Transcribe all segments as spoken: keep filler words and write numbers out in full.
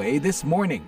A This Morning.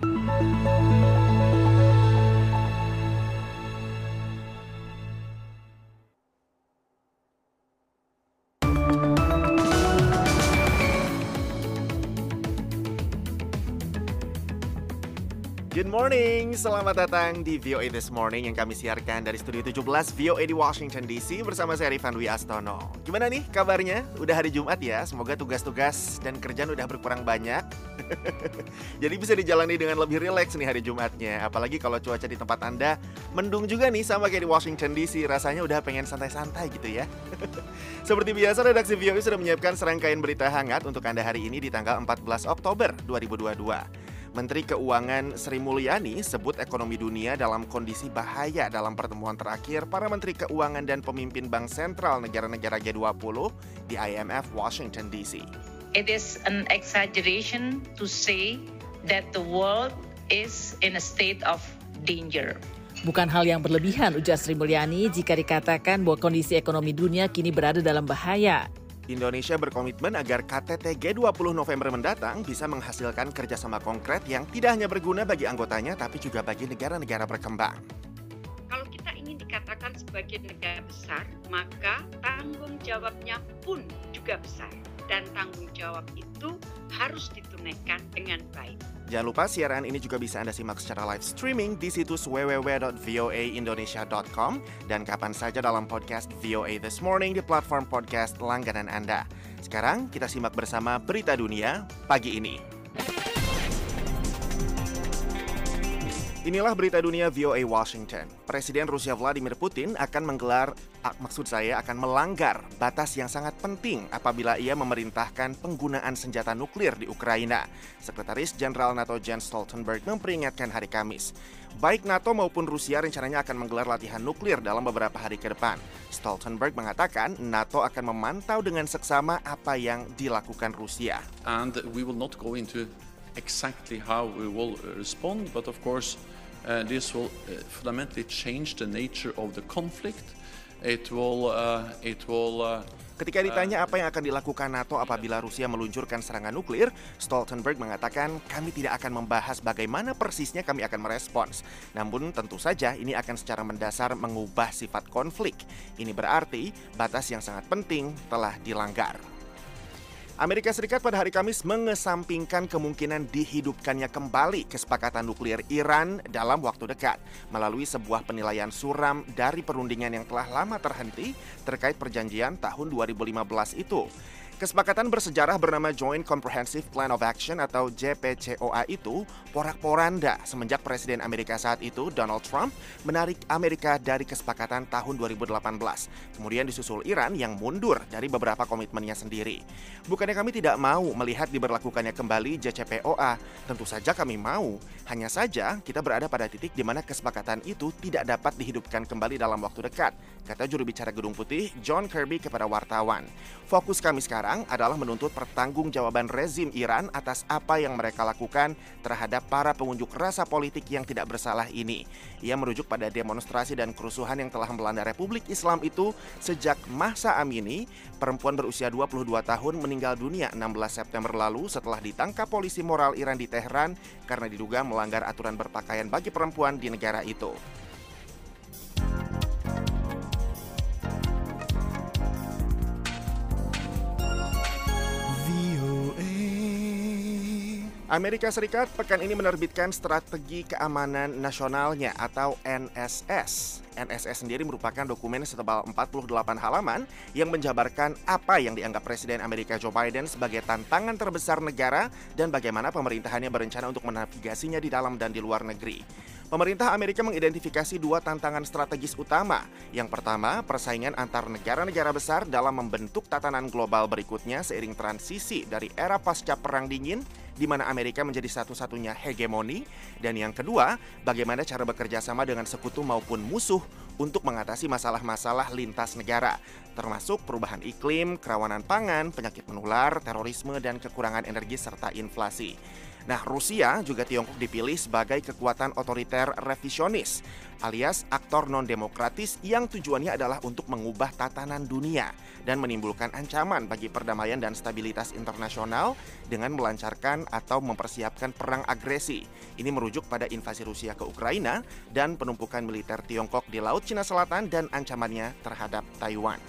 Good morning, selamat datang di V O A This Morning yang kami siarkan dari Studio tujuh belas V O A di Washington D C bersama saya Rifan Dwi Astono. Gimana nih kabarnya? Udah hari Jumat ya, semoga tugas-tugas dan kerjaan udah berkurang banyak. Jadi bisa dijalani dengan lebih rileks nih hari Jumatnya. Apalagi kalau cuaca di tempat Anda mendung juga nih sama kayak di Washington D C. Rasanya udah pengen santai-santai gitu ya. Seperti biasa, redaksi V O A sudah menyiapkan serangkaian berita hangat untuk Anda hari ini di tanggal empat belas Oktober dua ribu dua puluh dua. Menteri Keuangan Sri Mulyani sebut ekonomi dunia dalam kondisi bahaya dalam pertemuan terakhir para Menteri Keuangan dan pemimpin Bank Sentral negara-negara G dua puluh di I M F Washington D C. It is an exaggeration to say that the world is in a state of danger. Bukan hal yang berlebihan, ujar Sri Mulyani, jika dikatakan bahwa kondisi ekonomi dunia kini berada dalam bahaya. Indonesia berkomitmen agar K T T G dua puluh November mendatang bisa menghasilkan kerjasama konkret yang tidak hanya berguna bagi anggotanya, tapi juga bagi negara-negara berkembang. Kalau kita ingin dikatakan sebagai negara besar, maka tanggung jawabnya pun juga besar. Dan tanggung jawab itu harus ditunaikan dengan baik. Jangan lupa siaran ini juga bisa Anda simak secara live streaming di situs w w w dot v o a indonesia dot com dan kapan saja dalam podcast V O A This Morning di platform podcast langganan Anda. Sekarang kita simak bersama berita dunia pagi ini. Inilah berita dunia V O A Washington. Presiden Rusia Vladimir Putin akan menggelar, maksud saya akan melanggar batas yang sangat penting apabila ia memerintahkan penggunaan senjata nuklir di Ukraina. Sekretaris Jenderal NATO Jens Stoltenberg memperingatkan hari Kamis. Baik NATO maupun Rusia rencananya akan menggelar latihan nuklir dalam beberapa hari ke depan. Stoltenberg mengatakan NATO akan memantau dengan seksama apa yang dilakukan Rusia. And we will not go into exactly how we will respond, but of course uh, this will uh, fundamentally change the nature of the conflict. It will uh, it will uh, Ketika ditanya apa yang akan dilakukan NATO apabila Rusia meluncurkan serangan nuklir, Stoltenberg mengatakan, kami tidak akan membahas bagaimana persisnya kami akan merespons. Namun tentu saja ini akan secara mendasar mengubah sifat konflik. Ini berarti batas yang sangat penting telah dilanggar. Amerika Serikat pada hari Kamis mengesampingkan kemungkinan dihidupkannya kembali kesepakatan nuklir Iran dalam waktu dekat melalui sebuah penilaian suram dari perundingan yang telah lama terhenti terkait perjanjian tahun dua ribu lima belas itu. Kesepakatan bersejarah bernama Joint Comprehensive Plan of Action atau J P C O A itu porak-poranda semenjak Presiden Amerika saat itu, Donald Trump, menarik Amerika dari kesepakatan tahun dua ribu delapan belas. Kemudian disusul Iran yang mundur dari beberapa komitmennya sendiri. Bukannya kami tidak mau melihat diberlakukannya kembali J C P O A, tentu saja kami mau. Hanya saja kita berada pada titik di mana kesepakatan itu tidak dapat dihidupkan kembali dalam waktu dekat, kata juru bicara Gedung Putih John Kirby kepada wartawan. Fokus kami sekarang adalah menuntut pertanggungjawaban rezim Iran atas apa yang mereka lakukan terhadap para pengunjuk rasa politik yang tidak bersalah ini. Ia merujuk pada demonstrasi dan kerusuhan yang telah melanda Republik Islam itu sejak Mahsa Amini, perempuan berusia dua puluh dua tahun, meninggal dunia enam belas September lalu setelah ditangkap polisi moral Iran di Teheran karena diduga melanggar aturan berpakaian bagi perempuan di negara itu. Amerika Serikat pekan ini menerbitkan Strategi Keamanan Nasionalnya atau N S S. N S S sendiri merupakan dokumen setebal empat puluh delapan halaman yang menjabarkan apa yang dianggap Presiden Amerika Joe Biden sebagai tantangan terbesar negara dan bagaimana pemerintahannya berencana untuk menavigasinya di dalam dan di luar negeri. Pemerintah Amerika mengidentifikasi dua tantangan strategis utama. Yang pertama, persaingan antar negara-negara besar dalam membentuk tatanan global berikutnya seiring transisi dari era pasca Perang Dingin, di mana Amerika menjadi satu-satunya hegemoni. Dan yang kedua, bagaimana cara bekerja sama dengan sekutu maupun musuh untuk mengatasi masalah-masalah lintas negara, termasuk perubahan iklim, kerawanan pangan, penyakit menular, terorisme, dan kekurangan energi serta inflasi. Nah, Rusia juga Tiongkok dipilih sebagai kekuatan otoriter revisionis alias aktor non-demokratis yang tujuannya adalah untuk mengubah tatanan dunia dan menimbulkan ancaman bagi perdamaian dan stabilitas internasional dengan melancarkan atau mempersiapkan perang agresi. Ini merujuk pada invasi Rusia ke Ukraina dan penumpukan militer Tiongkok di Laut Cina Selatan dan ancamannya terhadap Taiwan.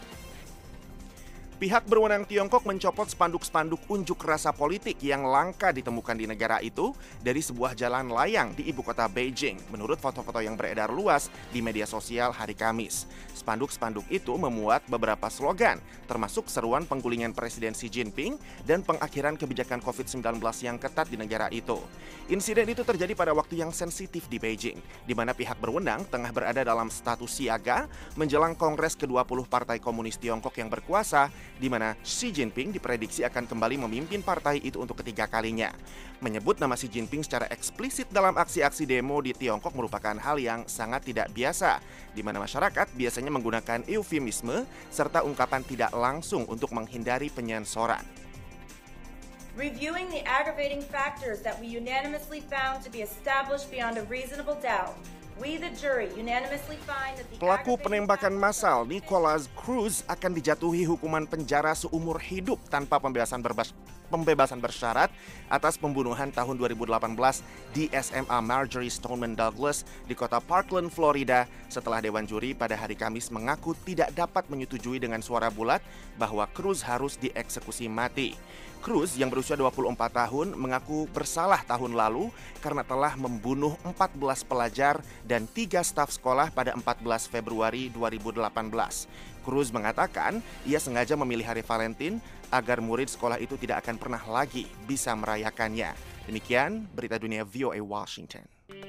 Pihak berwenang Tiongkok mencopot spanduk-spanduk unjuk rasa politik yang langka ditemukan di negara itu dari sebuah jalan layang di ibu kota Beijing, menurut foto-foto yang beredar luas di media sosial hari Kamis. Spanduk-spanduk itu memuat beberapa slogan, termasuk seruan penggulingan Presiden Xi Jinping dan pengakhiran kebijakan covid sembilan belas yang ketat di negara itu. Insiden itu terjadi pada waktu yang sensitif di Beijing, di mana pihak berwenang tengah berada dalam status siaga menjelang Kongres ke dua puluh Partai Komunis Tiongkok yang berkuasa, di mana Xi Jinping diprediksi akan kembali memimpin partai itu untuk ketiga kalinya. Menyebut nama Xi Jinping secara eksplisit dalam aksi-aksi demo di Tiongkok merupakan hal yang sangat tidak biasa, di mana masyarakat biasanya menggunakan eufemisme serta ungkapan tidak langsung untuk menghindari penyensoran. Reviewing the aggravating factors that we unanimously found to be established beyond a reasonable doubt, we the jury unanimously find that the Pelaku penembakan massal Nicholas Cruz akan dijatuhi hukuman penjara seumur hidup tanpa pembebasan berbas pembebasan bersyarat atas pembunuhan tahun dua ribu delapan belas di S M A Marjory Stoneman Douglas di kota Parkland, Florida, setelah Dewan Juri pada hari Kamis mengaku tidak dapat menyetujui dengan suara bulat bahwa Cruz harus dieksekusi mati. Cruz yang berusia dua puluh empat tahun mengaku bersalah tahun lalu karena telah membunuh empat belas pelajar dan tiga staf sekolah pada empat belas Februari dua ribu delapan belas. Cruz mengatakan ia sengaja memilih hari Valentine agar murid sekolah itu tidak akan pernah lagi bisa merayakannya. Demikian berita dunia V O A Washington.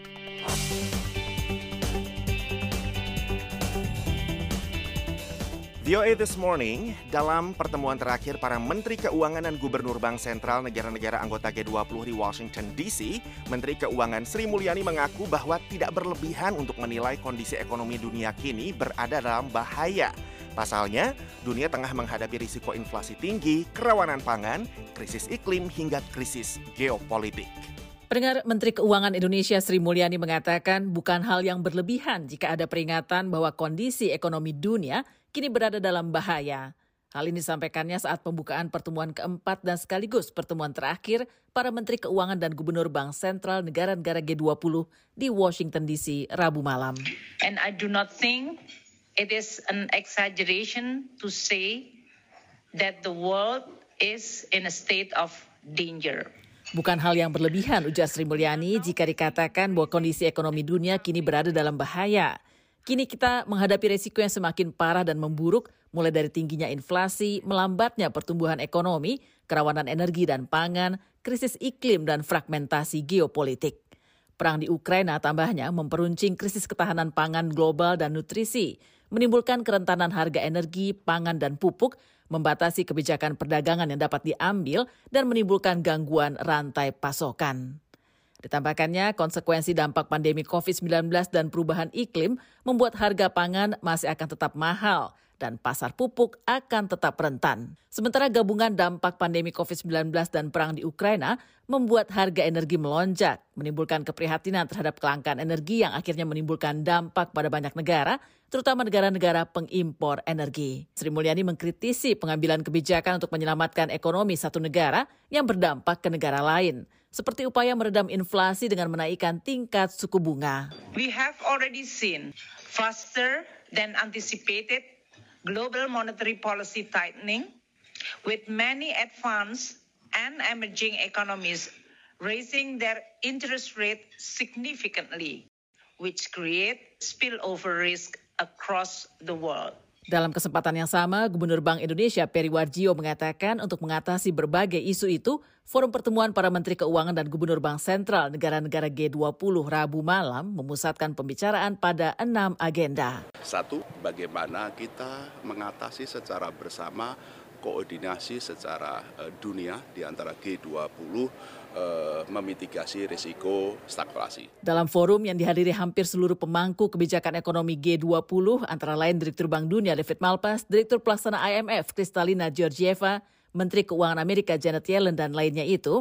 V O A This Morning, dalam pertemuan terakhir para Menteri Keuangan dan Gubernur Bank Sentral negara-negara anggota G dua puluh di Washington D C, Menteri Keuangan Sri Mulyani mengaku bahwa tidak berlebihan untuk menilai kondisi ekonomi dunia kini berada dalam bahaya. Pasalnya, dunia tengah menghadapi risiko inflasi tinggi, kerawanan pangan, krisis iklim, hingga krisis geopolitik. Pendengar, Menteri Keuangan Indonesia Sri Mulyani mengatakan bukan hal yang berlebihan jika ada peringatan bahwa kondisi ekonomi dunia kini berada dalam bahaya. Hal ini disampaikannya saat pembukaan pertemuan keempat dan sekaligus pertemuan terakhir para Menteri Keuangan dan Gubernur Bank Sentral negara-negara G dua puluh di Washington D C Rabu malam. And I do not think it is an exaggeration to say that the world is in a state of danger. Bukan hal yang berlebihan, ujar Sri Mulyani, jika dikatakan bahwa kondisi ekonomi dunia kini berada dalam bahaya. Kini kita menghadapi resiko yang semakin parah dan memburuk, mulai dari tingginya inflasi, melambatnya pertumbuhan ekonomi, kerawanan energi dan pangan, krisis iklim dan fragmentasi geopolitik. Perang di Ukraina tambahnya memperuncing krisis ketahanan pangan global dan nutrisi, menimbulkan kerentanan harga energi, pangan dan pupuk, membatasi kebijakan perdagangan yang dapat diambil, dan menimbulkan gangguan rantai pasokan. Ditambahkannya, konsekuensi dampak pandemi covid sembilan belas dan perubahan iklim membuat harga pangan masih akan tetap mahal dan pasar pupuk akan tetap rentan. Sementara gabungan dampak pandemi covid sembilan belas dan perang di Ukraina membuat harga energi melonjak, menimbulkan keprihatinan terhadap kelangkaan energi yang akhirnya menimbulkan dampak pada banyak negara, terutama negara-negara pengimpor energi. Sri Mulyani mengkritisi pengambilan kebijakan untuk menyelamatkan ekonomi satu negara yang berdampak ke negara lain, seperti upaya meredam inflasi dengan menaikkan tingkat suku bunga. We have already seen faster than anticipated global monetary policy tightening, with many advanced and emerging economies raising their interest rate significantly, which create spillover risk across the world. Dalam kesempatan yang sama, Gubernur Bank Indonesia Peri Warjio mengatakan untuk mengatasi berbagai isu itu, forum pertemuan para Menteri Keuangan dan Gubernur Bank Sentral negara-negara G dua puluh Rabu malam memusatkan pembicaraan pada enam agenda. Satu, bagaimana kita mengatasi secara bersama, koordinasi secara uh, dunia di antara G dua puluh uh, memitigasi risiko stagflasi. Dalam forum yang dihadiri hampir seluruh pemangku kebijakan ekonomi G dua puluh, antara lain Direktur Bank Dunia David Malpass, Direktur Pelaksana I M F Kristalina Georgieva, Menteri Keuangan Amerika Janet Yellen dan lainnya itu,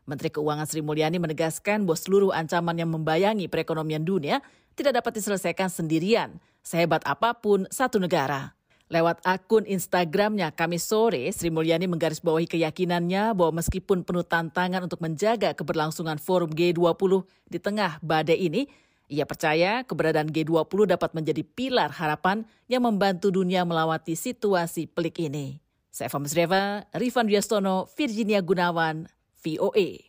Menteri Keuangan Sri Mulyani menegaskan bahwa seluruh ancaman yang membayangi perekonomian dunia tidak dapat diselesaikan sendirian, sehebat apapun satu negara. Lewat akun Instagramnya Kamis sore, Sri Mulyani menggarisbawahi keyakinannya bahwa meskipun penuh tantangan untuk menjaga keberlangsungan forum G dua puluh di tengah badai ini, ia percaya keberadaan G dua puluh dapat menjadi pilar harapan yang membantu dunia melewati situasi pelik ini. Saya Fahmi Sreva, Rifan Wiastono, Virginia Gunawan, V O A.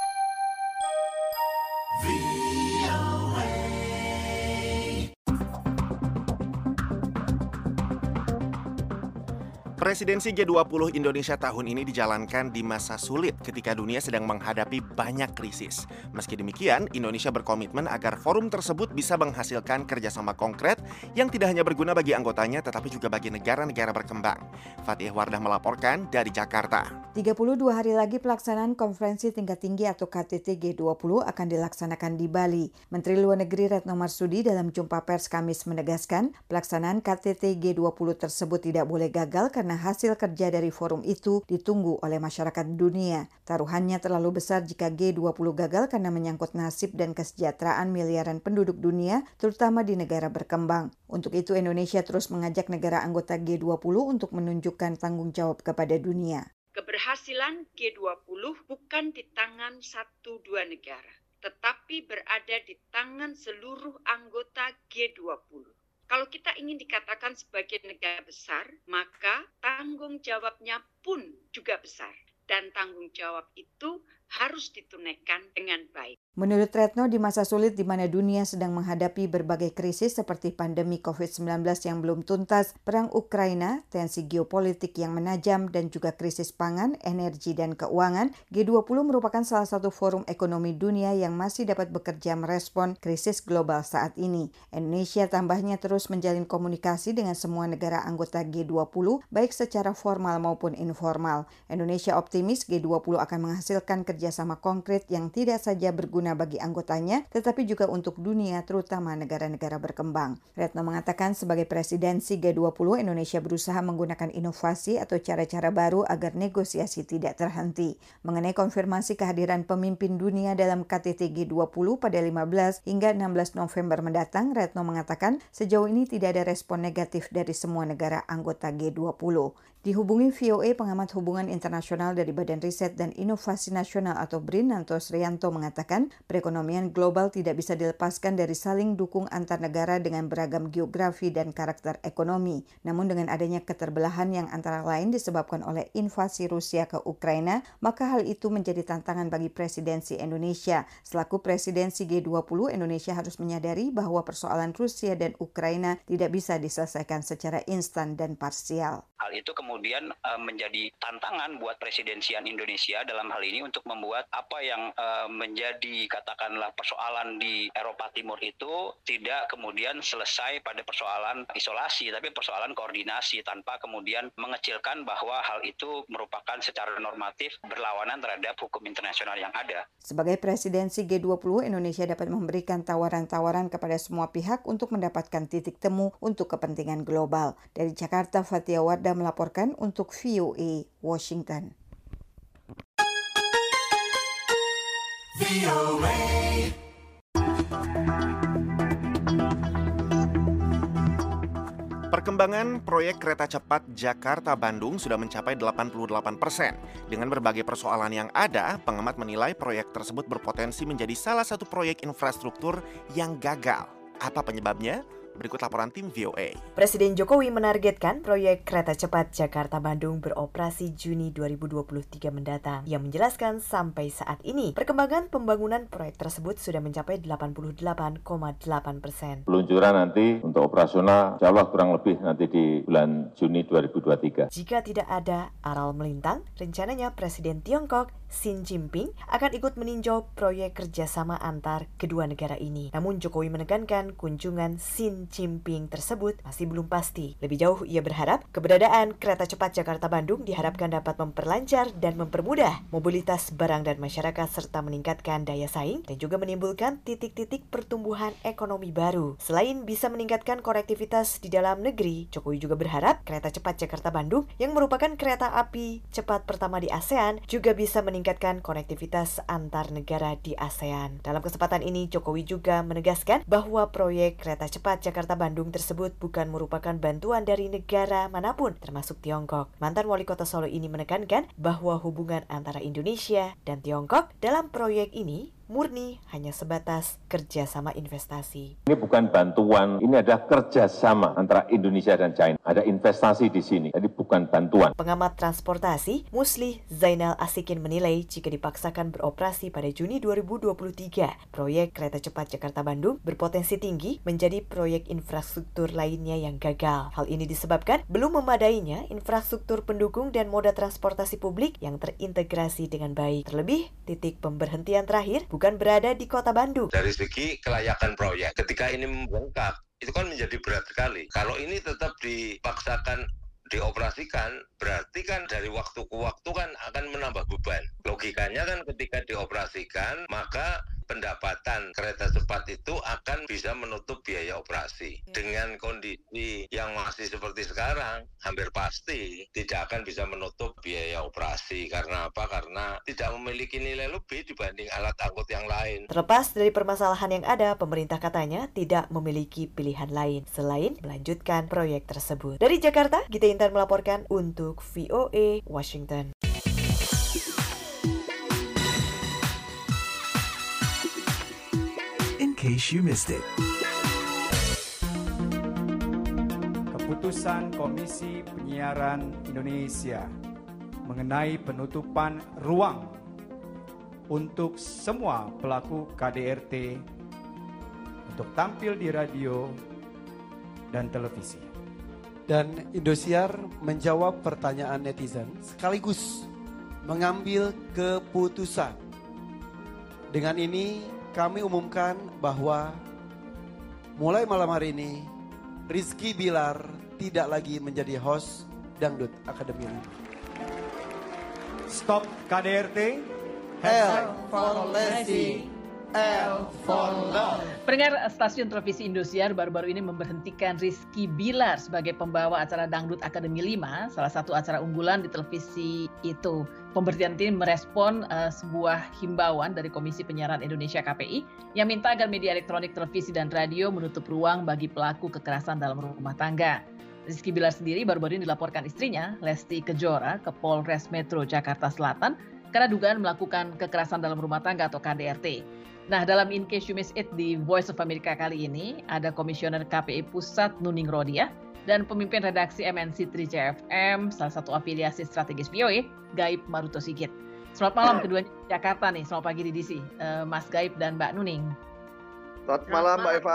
Presidensi G dua puluh Indonesia tahun ini dijalankan di masa sulit ketika dunia sedang menghadapi banyak krisis. Meski demikian, Indonesia berkomitmen agar forum tersebut bisa menghasilkan kerjasama konkret yang tidak hanya berguna bagi anggotanya tetapi juga bagi negara-negara berkembang. Fatih Wardah melaporkan dari Jakarta. tiga puluh dua hari lagi pelaksanaan konferensi tingkat tinggi atau K T T G dua puluh akan dilaksanakan di Bali. Menteri Luar Negeri Retno Marsudi dalam jumpa pers Kamis menegaskan pelaksanaan K T T G dua puluh tersebut tidak boleh gagal karena hasil kerja dari forum itu ditunggu oleh masyarakat dunia. Taruhannya terlalu besar jika G dua puluh gagal karena menyangkut nasib dan kesejahteraan miliaran penduduk dunia, terutama di negara berkembang. Untuk itu Indonesia terus mengajak negara anggota G dua puluh untuk menunjukkan tanggung jawab kepada dunia. Keberhasilan G dua puluh bukan di tangan satu dua negara, tetapi berada di tangan seluruh anggota G dua puluh. Kalau kita ingin dikatakan sebagai negara besar, maka tanggung jawabnya pun juga besar. Dan tanggung jawab itu harus ditunaikan dengan baik. Menurut Retno, di masa sulit di mana dunia sedang menghadapi berbagai krisis seperti pandemi covid sembilan belas yang belum tuntas, perang Ukraina, tensi geopolitik yang menajam, dan juga krisis pangan, energi, dan keuangan, G dua puluh merupakan salah satu forum ekonomi dunia yang masih dapat bekerja merespon krisis global saat ini. Indonesia tambahnya terus menjalin komunikasi dengan semua negara anggota G dua puluh, baik secara formal maupun informal. Indonesia optimis G dua puluh akan menghasilkan kerjasama konkret yang tidak saja berguna bagi anggotanya, tetapi juga untuk dunia, terutama negara-negara berkembang. Retno mengatakan sebagai presidensi G dua puluh, Indonesia berusaha menggunakan inovasi atau cara-cara baru agar negosiasi tidak terhenti. Mengenai konfirmasi kehadiran pemimpin dunia dalam K T T G dua puluh pada lima belas hingga enam belas November mendatang, Retno mengatakan sejauh ini tidak ada respon negatif dari semua negara anggota G dua puluh. Dihubungi V O A, pengamat hubungan internasional dari Badan Riset dan Inovasi Nasional atau B R I N, Nanto Srianto mengatakan perekonomian global tidak bisa dilepaskan dari saling dukung antar negara dengan beragam geografi dan karakter ekonomi. Namun dengan adanya keterbelahan yang antara lain disebabkan oleh invasi Rusia ke Ukraina, maka hal itu menjadi tantangan bagi presidensi Indonesia. Selaku presidensi G dua puluh, Indonesia harus menyadari bahwa persoalan Rusia dan Ukraina tidak bisa diselesaikan secara instan dan parsial. Hal itu kemudian uh, menjadi tantangan buat presidensian Indonesia dalam hal ini untuk membuat apa yang uh, menjadi katakanlah persoalan di Eropa Timur itu tidak kemudian selesai pada persoalan isolasi, tapi persoalan koordinasi tanpa kemudian mengecilkan bahwa hal itu merupakan secara normatif berlawanan terhadap hukum internasional yang ada. Sebagai presidensi G dua puluh, Indonesia dapat memberikan tawaran-tawaran kepada semua pihak untuk mendapatkan titik temu untuk kepentingan global. Dari Jakarta, Fatih Wardah melaporkan untuk V O A Washington. V O A. Perkembangan proyek kereta cepat Jakarta-Bandung sudah mencapai delapan puluh delapan persen. Dengan berbagai persoalan yang ada, pengamat menilai proyek tersebut berpotensi menjadi salah satu proyek infrastruktur yang gagal. Apa penyebabnya? Berikut laporan tim V O A. Presiden Jokowi menargetkan proyek kereta cepat Jakarta-Bandung beroperasi Juni dua ribu dua puluh tiga mendatang. Ia menjelaskan sampai saat ini perkembangan pembangunan proyek tersebut sudah mencapai delapan puluh delapan koma delapan persen. Peluncuran nanti untuk operasional insya Allah kurang lebih nanti di bulan Juni dua ribu dua puluh tiga. Jika tidak ada aral melintang, rencananya Presiden Tiongkok Xi Jinping akan ikut meninjau proyek kerjasama antar kedua negara ini. Namun Jokowi menekankan kunjungan Xi Xi Jinping tersebut masih belum pasti. Lebih jauh, ia berharap keberadaan kereta cepat Jakarta-Bandung diharapkan dapat memperlancar dan mempermudah mobilitas barang dan masyarakat serta meningkatkan daya saing dan juga menimbulkan titik-titik pertumbuhan ekonomi baru. Selain bisa meningkatkan konektivitas di dalam negeri, Jokowi juga berharap kereta cepat Jakarta-Bandung yang merupakan kereta api cepat pertama di ASEAN juga bisa meningkatkan konektivitas antar negara di ASEAN. Dalam kesempatan ini, Jokowi juga menegaskan bahwa proyek kereta cepat Jakarta-Bandung tersebut bukan merupakan bantuan dari negara manapun, termasuk Tiongkok. Mantan Wali Kota Solo ini menekankan bahwa hubungan antara Indonesia dan Tiongkok dalam proyek ini murni hanya sebatas kerjasama investasi. Ini bukan bantuan, ini adalah kerjasama antara Indonesia dan China. Ada investasi di sini, jadi bukan bantuan. Pengamat transportasi Muslih Zainal Asikin menilai jika dipaksakan beroperasi pada Juni dua ribu dua puluh tiga, proyek kereta cepat Jakarta-Bandung berpotensi tinggi menjadi proyek infrastruktur lainnya yang gagal. Hal ini disebabkan belum memadainya infrastruktur pendukung dan moda transportasi publik yang terintegrasi dengan baik. Terlebih, titik pemberhentian terakhir bukan berada di kota Bandung. Dari segi kelayakan proyek, ketika ini membengkak, itu kan menjadi berat sekali. Kalau ini tetap dipaksakan dioperasikan, berarti kan dari waktu ke waktu kan akan menambah beban. Logikanya kan ketika dioperasikan, maka pendapatan kereta cepat itu akan bisa menutup biaya operasi. Dengan kondisi yang masih seperti sekarang, hampir pasti tidak akan bisa menutup biaya operasi. Karena apa? Karena tidak memiliki nilai lebih dibanding alat angkut yang lain. Terlepas dari permasalahan yang ada, pemerintah katanya tidak memiliki pilihan lain selain melanjutkan proyek tersebut. Dari Jakarta, Gita Intan melaporkan untuk V O A Washington. In case you missed it. Keputusan Komisi Penyiaran Indonesia mengenai penutupan ruang untuk semua pelaku K D R T untuk tampil di radio dan televisi. Dan Indosiar menjawab pertanyaan netizen sekaligus mengambil keputusan. Dengan ini kami umumkan bahwa mulai malam hari ini Rizky Bilar tidak lagi menjadi host Dangdut Akademi lima. Stop K D R T. L for Lazy, L for Love. Pendengar stasiun televisi Indosiar baru-baru ini memberhentikan Rizky Bilar sebagai pembawa acara Dangdut Akademi lima, salah satu acara unggulan di televisi itu. Pemberhentian ini merespon uh, sebuah himbauan dari Komisi Penyiaran Indonesia K P I yang minta agar media elektronik, televisi, dan radio menutup ruang bagi pelaku kekerasan dalam rumah tangga. Rizky Bilar sendiri baru-baru ini dilaporkan istrinya, Lesti Kejora, ke Polres Metro Jakarta Selatan karena dugaan melakukan kekerasan dalam rumah tangga atau K D R T. Nah, dalam In Case You Missed It di Voice of America kali ini, ada Komisioner K P I Pusat Nuning Rodia dan pemimpin redaksi M N C tiga C F M, salah satu afiliasi strategis V O A, Gaib Maruto Sigit. Selamat malam keduanya di Jakarta nih, selamat pagi di D C, uh, Mas Gaib dan Mbak Nuning. Selamat malam Mbak Eva.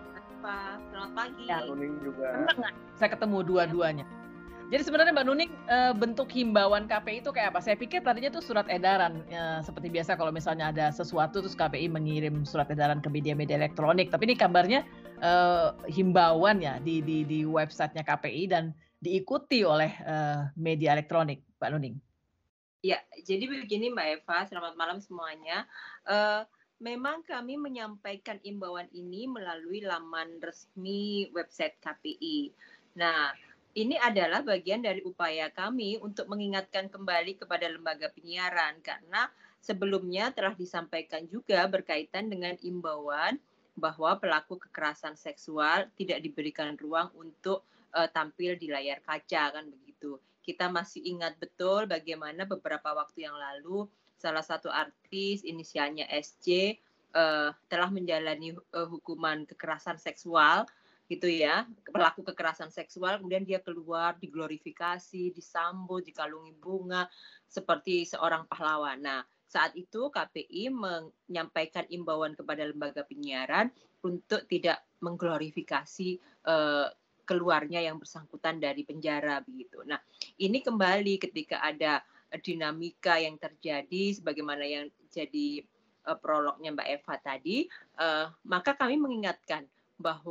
Selamat pagi. Ya, Nuning juga. Senang saya ketemu dua-duanya. Jadi sebenarnya Mbak Nuning, bentuk himbauan K P I itu kayak apa? Saya pikir tadinya tuh surat edaran, seperti biasa kalau misalnya ada sesuatu terus K P I mengirim surat edaran ke media-media elektronik. Tapi ini kabarnya uh, himbauan ya di, di, di websitenya K P I dan diikuti oleh uh, media elektronik, Mbak Nuning. Ya, jadi begini Mbak Eva, selamat malam semuanya. Uh, memang kami menyampaikan himbauan ini melalui laman resmi website K P I. Nah, ini adalah bagian dari upaya kami untuk mengingatkan kembali kepada lembaga penyiaran karena sebelumnya telah disampaikan juga berkaitan dengan imbauan bahwa pelaku kekerasan seksual tidak diberikan ruang untuk uh, tampil di layar kaca kan begitu. Kita masih ingat betul bagaimana beberapa waktu yang lalu salah satu artis inisialnya S J uh, telah menjalani uh, hukuman kekerasan seksual gitu ya, pelaku kekerasan seksual, kemudian dia keluar diglorifikasi, disambut, dikalungi bunga seperti seorang pahlawan. Nah, saat itu K P I menyampaikan imbauan kepada lembaga penyiaran untuk tidak mengglorifikasi uh, keluarnya yang bersangkutan dari penjara begitu. Nah, ini kembali ketika ada dinamika yang terjadi sebagaimana yang jadi uh, prolognya Mbak Eva tadi, uh, maka kami mengingatkan bahwa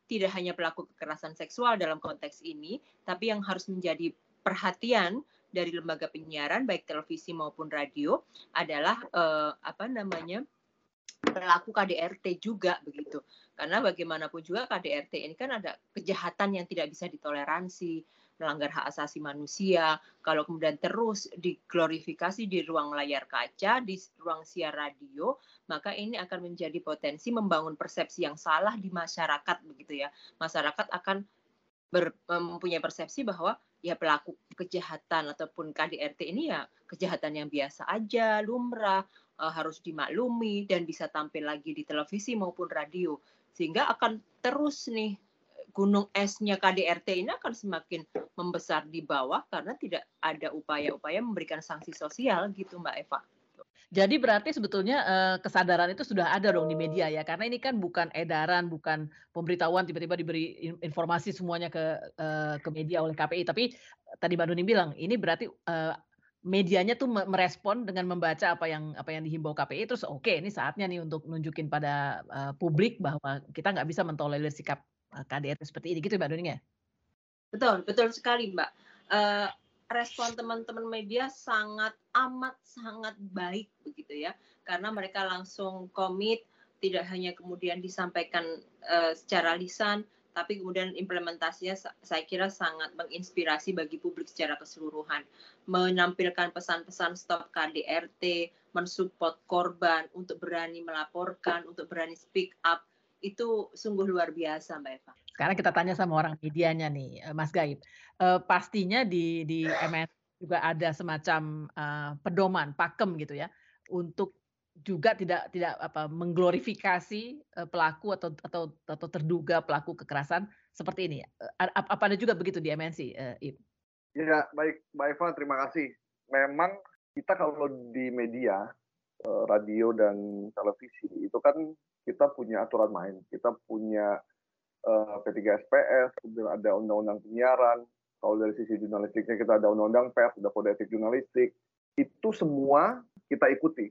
tidak hanya pelaku kekerasan seksual dalam konteks ini, tapi yang harus menjadi perhatian dari lembaga penyiaran baik televisi maupun radio adalah eh, apa namanya pelaku K D R T juga begitu. Karena bagaimanapun juga K D R T ini kan ada kejahatan yang tidak bisa ditoleransi, melanggar hak asasi manusia. Kalau kemudian terus diglorifikasi di ruang layar kaca, di ruang siar radio, maka ini akan menjadi potensi membangun persepsi yang salah di masyarakat begitu ya. Masyarakat akan ber, mempunyai persepsi bahwa ya pelaku kejahatan ataupun K D R T ini ya kejahatan yang biasa aja, lumrah, uh, harus dimaklumi dan bisa tampil lagi di televisi maupun radio. Sehingga akan terus nih gunung esnya K D R T ini akan semakin membesar di bawah karena tidak ada upaya-upaya memberikan sanksi sosial gitu Mbak Eva. Jadi berarti sebetulnya uh, kesadaran itu sudah ada dong di media ya, karena ini kan bukan edaran, bukan pemberitahuan tiba-tiba diberi informasi semuanya ke uh, ke media oleh K P I, tapi tadi Mbak Nuni bilang ini berarti uh, medianya tuh merespon dengan membaca apa yang apa yang dihimbau K P I, terus oke okay, ini saatnya nih untuk nunjukin pada uh, publik bahwa kita nggak bisa mentolerir sikap uh, K D R T seperti ini gitu Mbak Nuni ya? Betul, betul sekali Mbak. Uh, respon teman-teman media sangat amat sangat baik begitu ya, karena mereka langsung komit, tidak hanya kemudian disampaikan uh, secara lisan, tapi kemudian implementasinya saya kira sangat menginspirasi bagi publik secara keseluruhan, menampilkan pesan-pesan stop K D R T, mensupport korban untuk berani melaporkan, untuk berani speak up, itu sungguh luar biasa Mbak Eva. Sekarang kita tanya sama orang medianya nih, Mas Gaib. Uh, pastinya di di M N juga ada semacam uh, pedoman, pakem gitu ya, untuk juga tidak tidak apa mengglorifikasi uh, pelaku atau atau atau terduga pelaku kekerasan seperti ini. Uh, apa ada juga begitu di M N C, uh, Ib? Ya baik, Mbak Eva, terima kasih. Memang kita kalau di media, uh, radio dan televisi itu kan kita punya aturan main, kita punya uh, P tiga S P S, kemudian ada undang-undang penyiaran. Kalau dari sisi jurnalistiknya kita ada undang-undang pers, ada kode etik jurnalistik. Itu semua kita ikuti.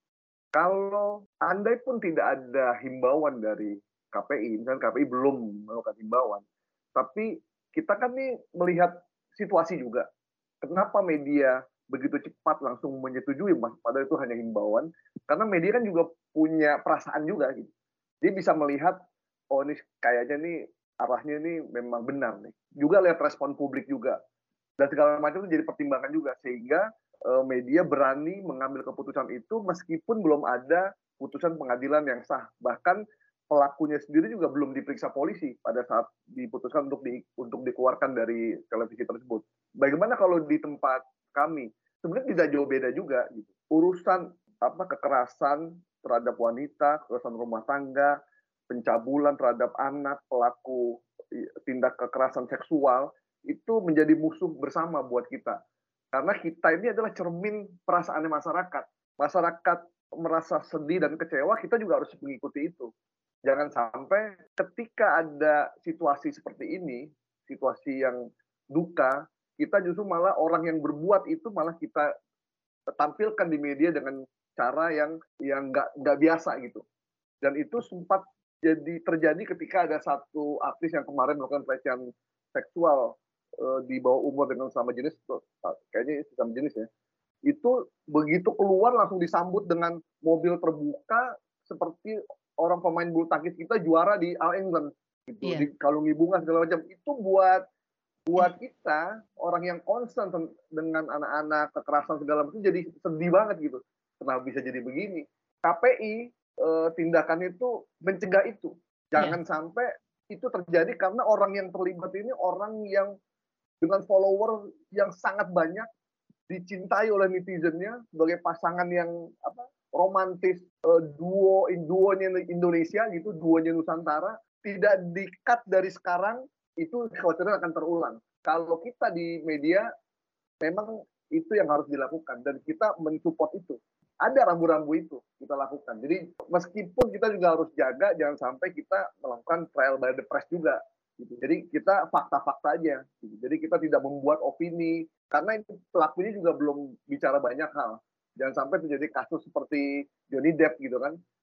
Kalau andai pun tidak ada himbauan dari K P I, misalnya K P I belum melakukan himbauan, tapi kita kan nih melihat situasi juga. Kenapa media begitu cepat langsung menyetujui, padahal itu hanya himbauan? Karena media kan juga punya perasaan juga. Gitu. Dia bisa melihat, oh ini kayaknya nih arahnya ini memang benar nih. Juga lihat respon publik juga. Dan segala macam itu jadi pertimbangan juga. Sehingga uh, media berani mengambil keputusan itu meskipun belum ada putusan pengadilan yang sah. Bahkan pelakunya sendiri juga belum diperiksa polisi pada saat diputuskan untuk di, untuk dikeluarkan dari televisi tersebut. Bagaimana kalau di tempat kami? Sebenarnya tidak jauh beda juga. Gitu. Urusan apa kekerasan terhadap wanita, kekerasan rumah tangga, pencabulan terhadap anak, pelaku tindak kekerasan seksual, itu menjadi musuh bersama buat kita. Karena kita ini adalah cermin perasaannya masyarakat. Masyarakat merasa sedih dan kecewa, kita juga harus mengikuti itu. Jangan sampai ketika ada situasi seperti ini, situasi yang duka, kita justru malah orang yang berbuat itu malah kita tampilkan di media dengan cara yang yang nggak nggak biasa gitu. Dan itu sempat jadi terjadi ketika ada satu artis yang kemarin melakukan pelecehan seksual uh, di bawah umur dengan sesama jenis, kayaknya sesama jenis ya. Itu begitu keluar langsung disambut dengan mobil terbuka seperti orang pemain bulu tangkis kita juara di All England gitu, yeah. Di kalungi bunga segala macam. Itu buat buat kita orang yang concern dengan anak-anak kekerasan segala macam jadi sedih banget gitu. Kenapa bisa jadi begini? K P I eh, tindakan itu mencegah itu. Jangan yeah. sampai itu terjadi karena orang yang terlibat ini orang yang dengan follower yang sangat banyak, dicintai oleh netizennya sebagai pasangan yang apa romantis, eh, duo duonya Indonesia gitu, duonya Nusantara, tidak di-cut dari sekarang, itu khawatirnya akan terulang. Kalau kita di media memang itu yang harus dilakukan dan kita mensupport itu. Ada rambu-rambu itu kita lakukan. Jadi meskipun kita juga harus jaga jangan sampai kita melakukan trial by the press juga. Gitu. Jadi kita fakta-fakta aja. Gitu. Jadi kita tidak membuat opini karena itu pelakunya juga belum bicara banyak hal. Jangan sampai terjadi kasus seperti Johnny Depp gitu kan.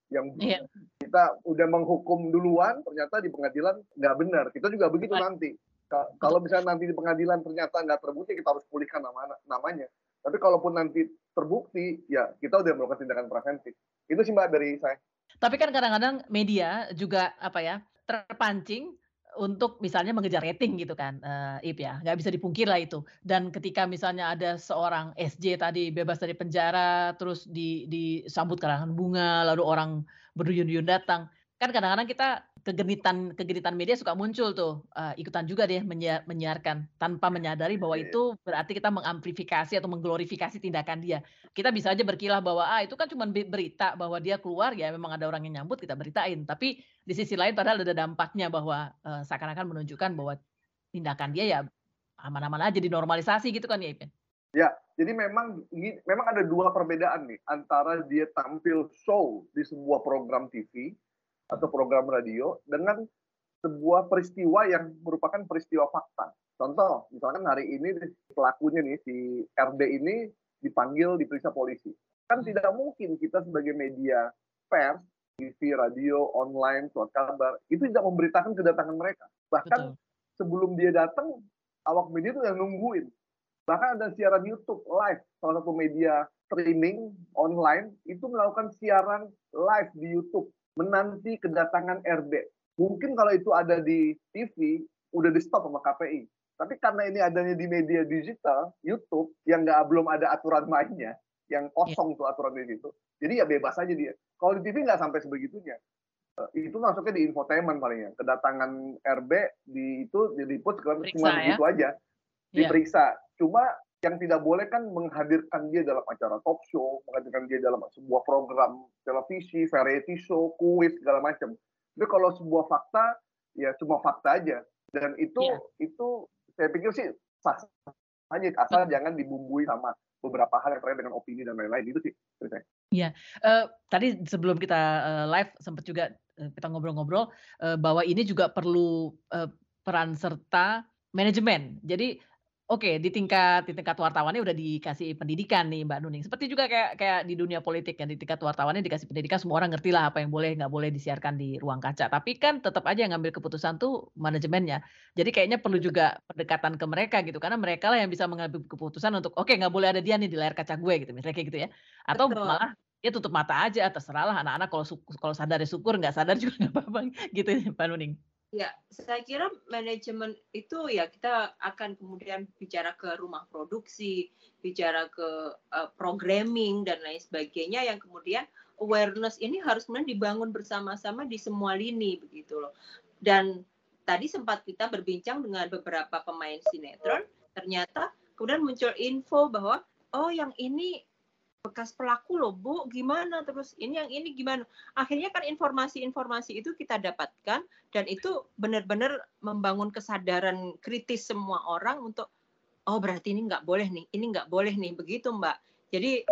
yang Iya. kita udah menghukum duluan, ternyata di pengadilan nggak benar. Kita juga begitu Baik. nanti. Ka- Kalau misalnya nanti di pengadilan ternyata nggak terbukti, kita harus pulihkan nama namanya. Tapi kalaupun nanti terbukti, ya kita udah melakukan tindakan preventif. Itu sih Mbak dari saya. Tapi kan kadang-kadang media juga apa ya terpancing untuk misalnya mengejar rating gitu kan, eh, Ip ya, nggak bisa dipungkir lah itu. Dan ketika misalnya ada seorang S J tadi bebas dari penjara, terus di, disambut karangan bunga, lalu orang berduyun-duyun datang, kan kadang-kadang kita kegenitan kegenitan media suka muncul tuh, eh, ikutan juga deh menyia- menyiarkan tanpa menyadari bahwa itu berarti kita mengamplifikasi atau mengglorifikasi tindakan dia. Kita bisa aja berkilah bahwa ah itu kan cuma be- berita bahwa dia keluar ya memang ada orang yang nyambut kita beritain. Tapi di sisi lain padahal ada dampaknya bahwa eh, seakan-akan menunjukkan bahwa tindakan dia ya aman-aman aja dinormalisasi gitu kan ya Ipin. Ya, jadi memang ini memang ada dua perbedaan nih antara dia tampil show di sebuah program T V atau program radio dengan sebuah peristiwa yang merupakan peristiwa fakta. Contoh, misalkan hari ini pelakunya nih si R D ini dipanggil diperiksa polisi. Kan tidak mungkin kita sebagai media pers, T V, radio, online, surat kabar, itu tidak memberitakan kedatangan mereka. Bahkan Betul. sebelum dia datang, awak media itu yang nungguin. Bahkan ada siaran YouTube live, salah satu media streaming online itu melakukan siaran live di YouTube menanti kedatangan R D. Mungkin kalau itu ada di T V, udah di stop sama K P I. Tapi karena ini adanya di media digital, YouTube, yang nggak belum ada aturan mainnya, yang kosong tuh aturan di situ. Jadi ya bebas aja dia. Kalau di T V nggak sampai sebegitunya. Eh, Itu masuknya di infotainment palingnya. Kedatangan R B di itu diliput cuma Periksa ya. begitu aja. Iya. Diperiksa. Cuma yang tidak boleh kan menghadirkan dia dalam acara talk show, menghadirkan dia dalam sebuah program televisi, variety show, kuis segala macam. Tapi kalau sebuah fakta, ya cuma fakta aja. Dan itu Iya. itu saya pikir sih sah aja, asal jangan dibumbui sama beberapa hal yang terkait dengan opini dan lain-lain. Itu sih dari saya. Iya, eh, tadi sebelum kita eh, live sempat juga eh, kita ngobrol-ngobrol eh, bahwa ini juga perlu eh, peran serta manajemen. Jadi oke di tingkat di tingkat wartawannya udah dikasih pendidikan nih Mbak Nuning. Seperti juga kayak kayak di dunia politik kan di tingkat wartawannya dikasih pendidikan semua orang ngerti lah apa yang boleh nggak boleh disiarkan di ruang kaca. Tapi kan tetap aja yang ngambil keputusan tuh manajemennya. Jadi kayaknya perlu juga pendekatan ke mereka gitu karena mereka lah yang bisa mengambil keputusan untuk oke nggak boleh ada dia nih di layar kaca gue gitu misalnya kayak gitu ya. Atau Betul. malah ya tutup mata aja terserah lah anak-anak kalau su- kalau sadar ya syukur nggak sadar juga nggak apa-apa gitu ya Mbak Nuning. Ya, saya kira manajemen itu ya kita akan kemudian bicara ke rumah produksi, bicara ke uh, programming dan lain sebagainya yang kemudian awareness ini harus kemudian dibangun bersama-sama di semua lini begitu loh. Dan tadi sempat kita berbincang dengan beberapa pemain sinetron, ternyata kemudian muncul info bahwa oh yang ini bekas pelaku loh Bu, gimana terus ini yang ini gimana. Akhirnya kan informasi-informasi itu kita dapatkan dan itu benar-benar membangun kesadaran kritis semua orang untuk oh berarti ini nggak boleh nih, ini nggak boleh nih, begitu Mbak. Jadi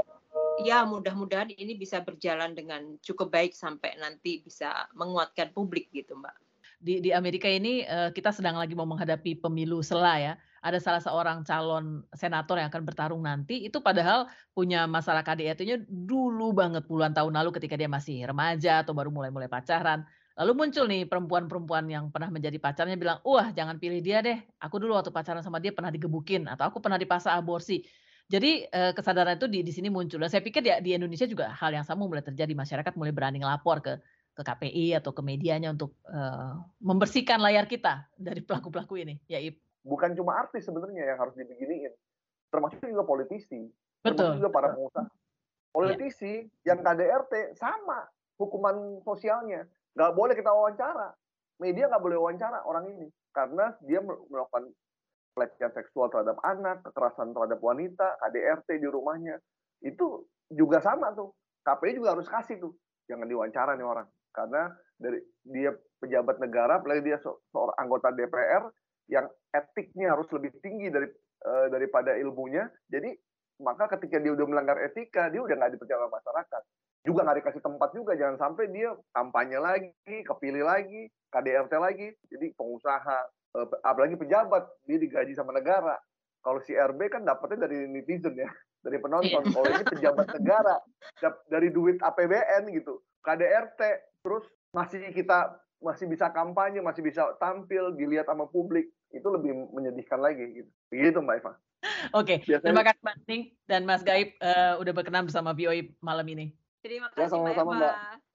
ya mudah-mudahan ini bisa berjalan dengan cukup baik sampai nanti bisa menguatkan publik gitu Mbak. Di di Amerika ini eh, kita sedang lagi mau menghadapi pemilu sela ya. Ada salah seorang calon senator yang akan bertarung nanti itu padahal punya masalah K D R T-nya dulu banget puluhan tahun lalu ketika dia masih remaja atau baru mulai-mulai pacaran. Lalu muncul nih perempuan-perempuan yang pernah menjadi pacarnya bilang, "Wah, jangan pilih dia deh. Aku dulu waktu pacaran sama dia pernah digebukin atau aku pernah dipaksa aborsi." Jadi eh, kesadaran itu di di sini muncul. Dan saya pikir ya di Indonesia juga hal yang sama mulai terjadi. Masyarakat mulai berani ngelapor ke ke K P I atau ke medianya untuk eh, membersihkan layar kita dari pelaku-pelaku ini. Ya, Ip. Bukan cuma artis sebenarnya yang harus dibeginiin, termasuk juga politisi, Betul. termasuk juga para pengusaha. Politisi yang K D R T sama hukuman sosialnya, nggak boleh kita wawancara, media nggak boleh wawancara orang ini karena dia melakukan pelecehan seksual terhadap anak, kekerasan terhadap wanita, K D R T di rumahnya, itu juga sama tuh. K P I juga harus kasih tuh, jangan diwawancara nih orang, karena dari dia pejabat negara, apalagi dia se- seorang anggota D P R yang etiknya harus lebih tinggi dari uh, daripada ilmunya. Jadi maka ketika dia udah melanggar etika, dia udah nggak dipercaya oleh masyarakat. Juga nggak dikasih tempat juga, jangan sampai dia kampanye lagi, kepilih lagi, K D R T lagi. Jadi pengusaha, uh, apalagi pejabat, dia digaji sama negara. Kalau si R B kan dapetnya dari netizen ya, dari penonton. Kalau ini pejabat negara, dari duit A P B N gitu. K D R T, terus masih kita masih bisa kampanye, masih bisa tampil, dilihat sama publik, itu lebih menyedihkan lagi gitu. Begitu Mbak Eva. Oke, Biasanya- terima kasih Mbak Ning dan Mas Gaib uh, udah berkenan bersama V O A malam ini. Terima Ya, kasih Mbak sama-sama, Eva. Mbak.